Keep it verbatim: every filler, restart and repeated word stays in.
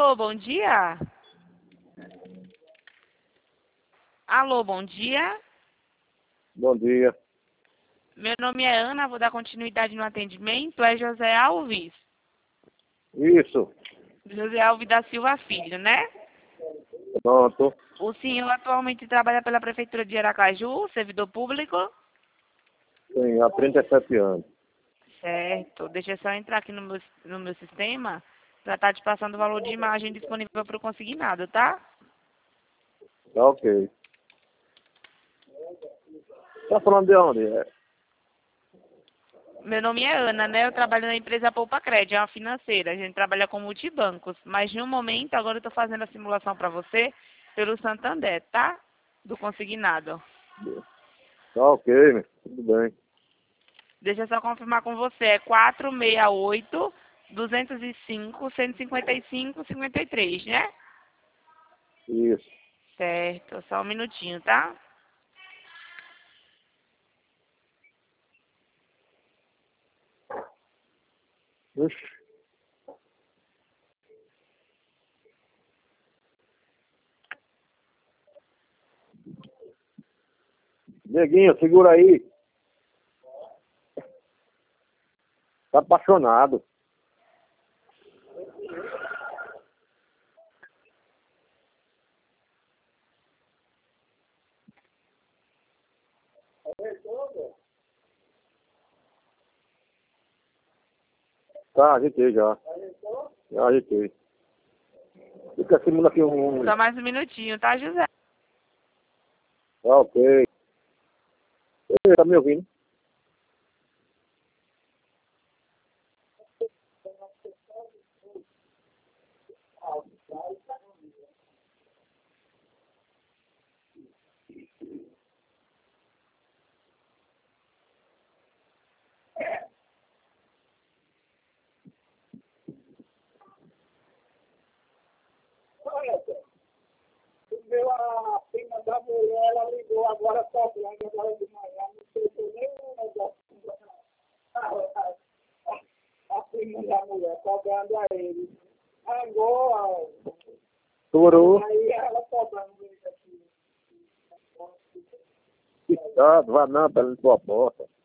Alô, bom dia. Alô, bom dia. Bom dia. Meu nome é Ana, vou dar continuidade no atendimento. É José Alves. Isso. José Alves da Silva Filho, né? Pronto. O senhor atualmente trabalha pela Prefeitura de Aracaju, servidor público? Sim, há trinta e sete anos. Certo. Deixa eu só entrar aqui no meu, no meu sistema para estar te passando o valor de imagem disponível para o consignado, tá? Tá ok. Tá falando de onde? É. Meu nome é Ana, né? Eu trabalho na empresa Poupa Crédito, é uma financeira. A gente trabalha com multibancos. Mas no momento, agora eu estou fazendo a simulação para você pelo Santander, tá? Do consignado. Tá ok, meu. Tudo bem. Deixa eu só confirmar com você. É quatro seis oito, dois zero cinco, cento e cinquenta e cinco, cinquenta e três, né? Isso. Certo. Só um minutinho, tá? Ixi. Neguinho, segura aí. Tá apaixonado. Tá, ajeitei já. Já ajeitei. Fica simulando aqui um... Só mais um minutinho, tá, José? Tá ok. Ei, tá me ouvindo? Meu, a prima da mulher, ela ligou agora cobrando agora de manhã, não sei se nem o negócio. A prima da mulher cobrando a ele. Agora, Estourou. aí ela cobrando ele aqui. Tá, vai não, pela tua porta.